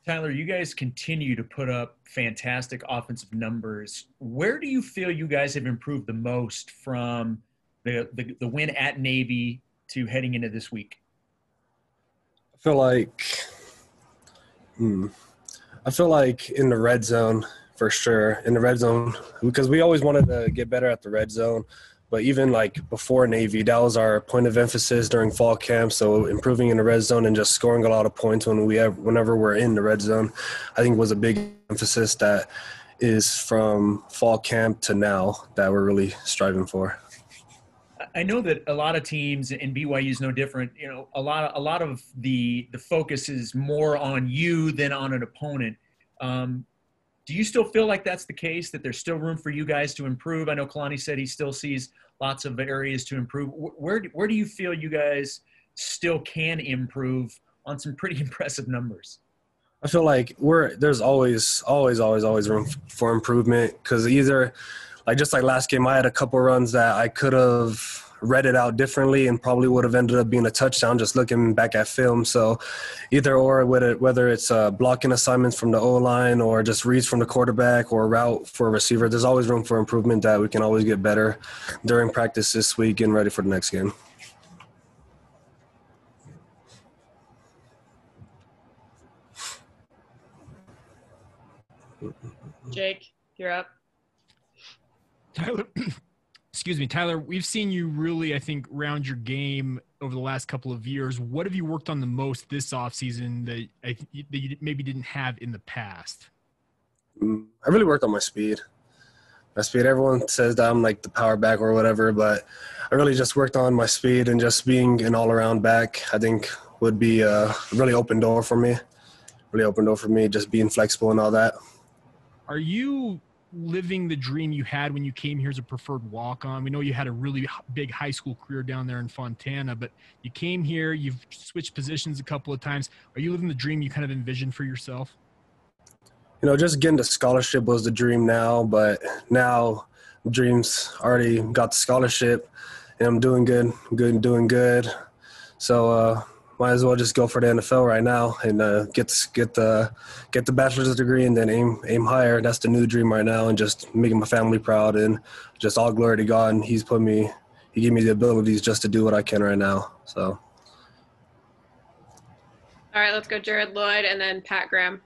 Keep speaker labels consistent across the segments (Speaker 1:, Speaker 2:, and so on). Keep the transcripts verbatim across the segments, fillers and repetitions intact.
Speaker 1: Tyler, you guys continue to put up fantastic offensive numbers. Where do you feel you guys have improved the most from the, the, the win at Navy to heading into this week?
Speaker 2: I feel like, hmm, I feel like in the red zone for sure. In the red zone, because we always wanted to get better at the red zone. But even like before Navy, that was our point of emphasis during fall camp. So improving in the red zone and just scoring a lot of points when we have, whenever we're in the red zone, I think was a big emphasis that is from fall camp to now that we're really striving for.
Speaker 1: I know that a lot of teams, and B Y U is no different. You know, a lot, a lot of the the focus is more on you than on an opponent. Um, do you still feel like that's the case? That there's still room for you guys to improve? I know Kalani said he still sees lots of areas to improve. Where where do you feel you guys still can improve on some pretty impressive numbers?
Speaker 2: I feel like we're there's always, always, always, always room for improvement because either, like just like last game, I had a couple runs that I could have read it out differently and probably would have ended up being a touchdown just looking back at film. So either or, whether it's uh, blocking assignments from the O-line or just reads from the quarterback or route for a receiver, there's always room for improvement that we can always get better during practice this week and ready for the next game.
Speaker 3: Jake, you're up.
Speaker 4: Tyler, excuse me, Tyler, we've seen you really, I think, round your game over the last couple of years. What have you worked on the most this offseason that, I, that you maybe didn't have in the past?
Speaker 2: I really worked on my speed. My speed, everyone says that I'm like the power back or whatever, but I really just worked on my speed and just being an all-around back, I think would be a really open door for me. Really open door for me, just being flexible and all that.
Speaker 4: Are you living the dream you had when you came here as a preferred walk-on? We know you had a really big high school career down there in Fontana, but you came here, you've switched positions a couple of times. Are you living the dream you kind of envisioned for yourself?
Speaker 2: You know, just getting the scholarship was the dream now, but now dreams already got the scholarship and I'm doing good, good, doing good. So, uh, might as well just go for the N F L right now and uh, get get the get the bachelor's degree and then aim aim higher. That's the new dream right now, and just making my family proud and just all glory to God. And He's put me, He gave me the abilities just to do what I can right now. So.
Speaker 3: All right, let's go Jared Lloyd and then Pat Graham.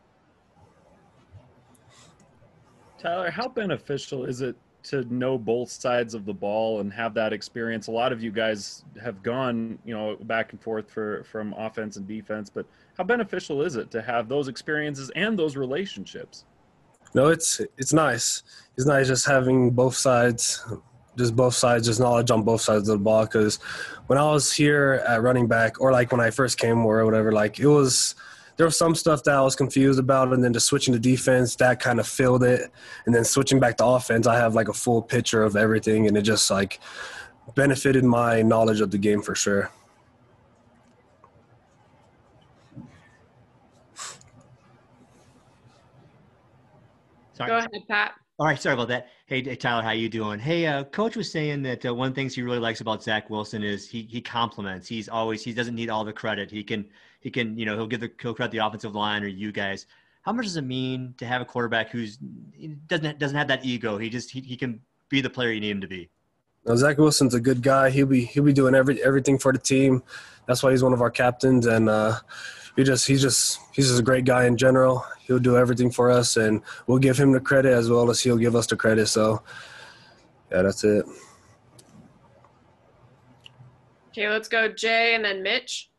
Speaker 5: Tyler, how beneficial is it to know both sides of the ball and have that experience? A lot of you guys have gone, you know, back and forth for from offense and defense, but how beneficial is it to have those experiences and those relationships?
Speaker 2: No, it's it's nice. It's nice just having both sides, just both sides, just knowledge on both sides of the ball. Because when I was here at running back, or like when I first came or whatever, like it was – there was some stuff that I was confused about, and then just switching to defense, that kind of filled it. And then switching back to offense, I have like a full picture of everything, and it just like benefited my knowledge of the game for sure.
Speaker 3: Sorry. Go ahead, Pat.
Speaker 6: All right, sorry about that. Hey, Tyler, how you doing? Hey, uh, Coach was saying that uh, one of the things he really likes about Zach Wilson is he he compliments. He's always he doesn't need all the credit. He can he can you know he'll give the he'll credit the offensive line or you guys. How much does it mean to have a quarterback who's doesn't doesn't have that ego? He just he, he can be the player you need him to be.
Speaker 2: No, Zach Wilson's a good guy. He'll be he'll be doing every everything for the team. That's why he's one of our captains, and uh, he just he's just he's just a great guy in general. He'll do everything for us, and we'll give him the credit as well as he'll give us the credit. So, yeah, that's it.
Speaker 3: Okay, let's go Jay and then Mitch.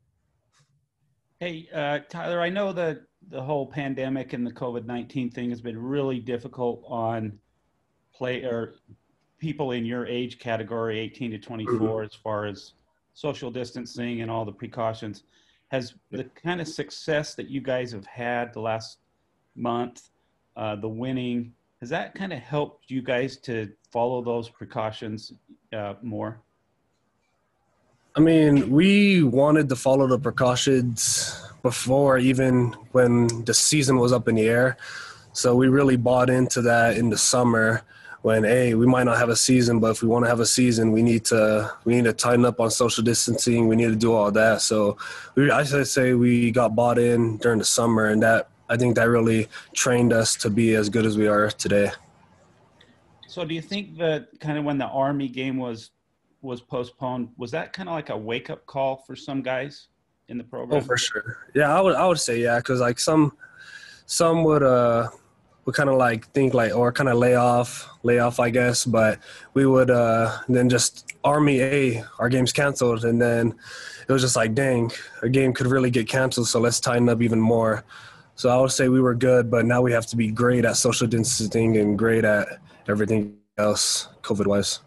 Speaker 7: Hey, uh, Tyler, I know that the whole pandemic and the COVID nineteen thing has been really difficult on play or people in your age category, eighteen to twenty-four, mm-hmm. as far as social distancing and all the precautions. Has the kind of success that you guys have had the last month, uh, the winning, has that kind of helped you guys to follow those precautions uh, more?
Speaker 2: I mean, we wanted to follow the precautions before, even when the season was up in the air. So we really bought into that in the summer when, hey, we might not have a season, but if we want to have a season, we need to we need to tighten up on social distancing. We need to do all that. So we, I should say we got bought in during the summer, and that I think that really trained us to be as good as we are today.
Speaker 7: So do you think that kind of when the Army game was was postponed, was that kind of like a wake-up call for some guys in the program?
Speaker 2: Oh, for sure. Yeah, I would I would say yeah, because like some some would uh would kind of like think like or kind of lay off lay off I guess, but we would uh then just Army A our game's canceled, and then it was just like, dang, a game could really get canceled, so let's tighten up even more. So I would say we were good, but now we have to be great at social distancing and great at everything else COVID-wise.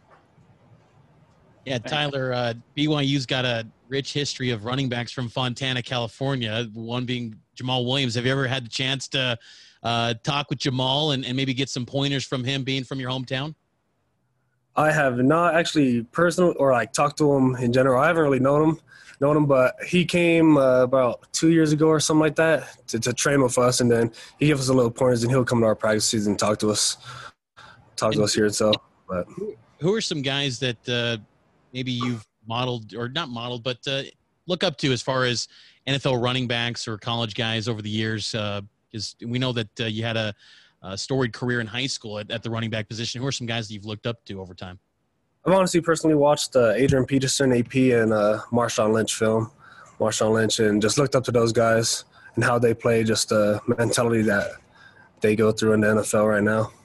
Speaker 8: Yeah, Tyler, uh, B Y U's got a rich history of running backs from Fontana, California, one being Jamal Williams. Have you ever had the chance to uh, talk with Jamal and, and maybe get some pointers from him being from your hometown?
Speaker 2: I have not actually personally or like talked to him in general. I haven't really known him, known him, but he came uh, about two years ago or something like that to, to train with us, and then he gave us a little pointers, and he'll come to our practices and talk to us, talk to us here. So, but
Speaker 8: who are some guys that uh, maybe you've modeled or not modeled, but uh, look up to as far as N F L running backs or college guys over the years? Because uh, we know that uh, you had a, a storied career in high school at, at the running back position. Who are some guys that you've looked up to over time?
Speaker 2: I've honestly personally watched uh, Adrian Peterson, A P, and uh, Marshawn Lynch film, Marshawn Lynch, and just looked up to those guys and how they play, just the mentality that they go through in the N F L right now.